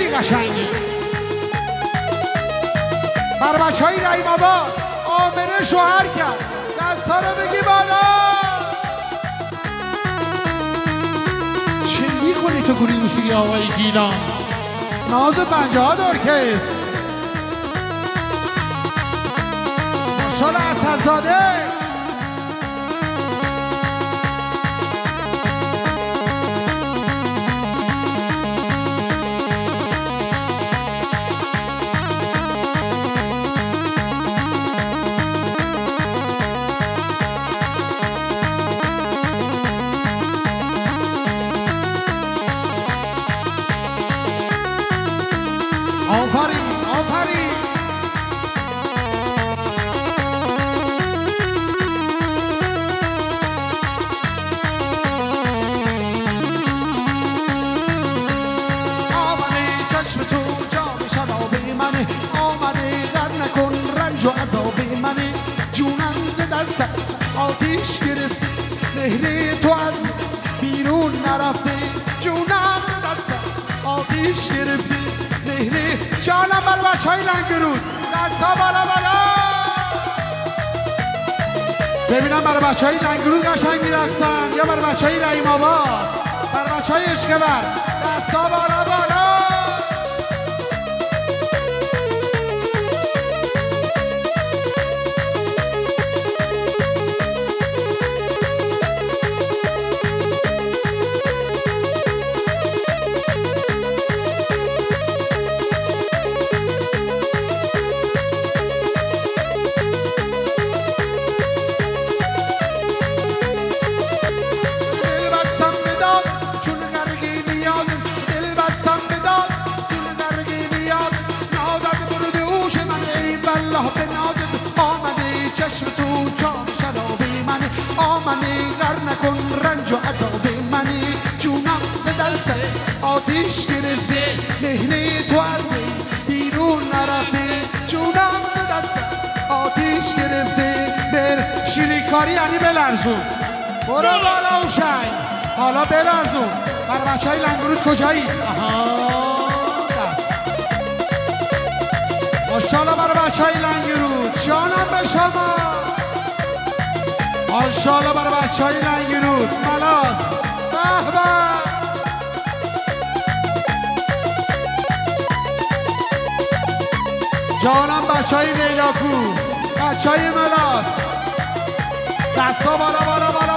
خیلی قشنگی. بر بچه های رحیم آباد آمنه شوهر کرد، دست ها رو بگی بالا. چه میکنی تو گروه موسیقی آقای گیلان؟ ناز 50 ارکستر ماشاءالله اسدزاده. آفرین آفرین. آمنه چشم تو جام شراب منه، آمنه در نکن رنج و عذاب منه. جونم ز دستم آتیش گرفت، مهر تو از بیرون نرفته. جونم ز دستم آتیش گرفته، مهر جانم. بر بچه های لنگرود دست ها بالا بالا. ببینم برای بچه های لنگرود قشنگ میرقصن یا برای بچه های رحیم آباد؟ برای بچه های عشق‌ور دست ها بالا بالا. آمنه چشم تو جام شراب منه، آمنه غر نکن رنج و عذاب منه. جونم ز دست آتیش گرفته، مهر تو از بیرون نرفته. جونم ز دست آتیش گرفته. بر شیریکاری یعنی بلرزون. برو بالا اوشنگ حالا بلرزون. بر بچه های لنگرود کجایی؟ ماشاءالله برای بچه های لنگرود جانم به شما. ماشاءالله برای بچه های لنگرود ملاز به به. جانم بچه های لیلاکو، بچه های ملاز دستا بالا بالا بالا